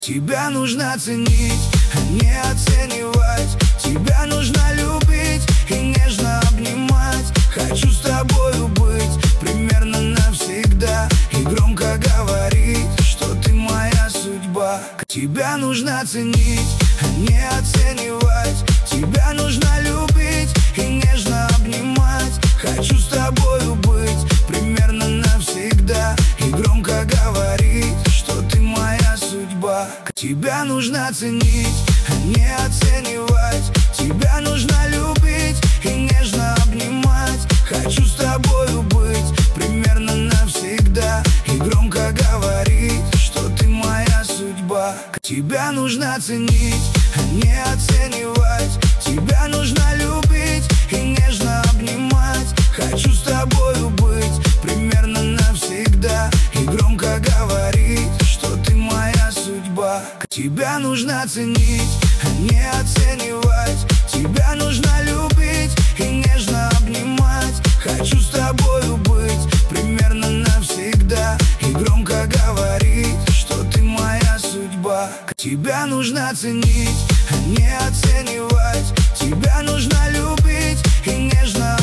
Тебя нужно ценить, а не оценивать. Тебя нужно любить и нежно обнимать. Хочу с тобою быть примерно навсегда и громко говорить, что ты моя судьба. Тебя нужно ценить, а не оценивать. Тебя нужно любить и нежно обнимать. Хочу с тобою быть примерно навсегда и громко говорить, что ты моя судьба. Тебя нужно ценить, а не оценивать. Тебя нужно любить и нежно обнимать. Хочу с тобою быть примерно навсегда и громко говорить, что ты моя судьба. Тебя нужно ценить, а не оценивать. Тебя нужно любить и нежно обнимать. Хочу с тобою быть примерно навсегда и громко говорить, что ты моя судьба. Тебя нужно ценить, а не оценивать. Тебя нужно любить и нежно обнимать. Хочу с тобою быть примерно навсегда и громко говорить, что ты моя судьба. Тебя нужно ценить, а не оценивать. Тебя нужно любить и нежно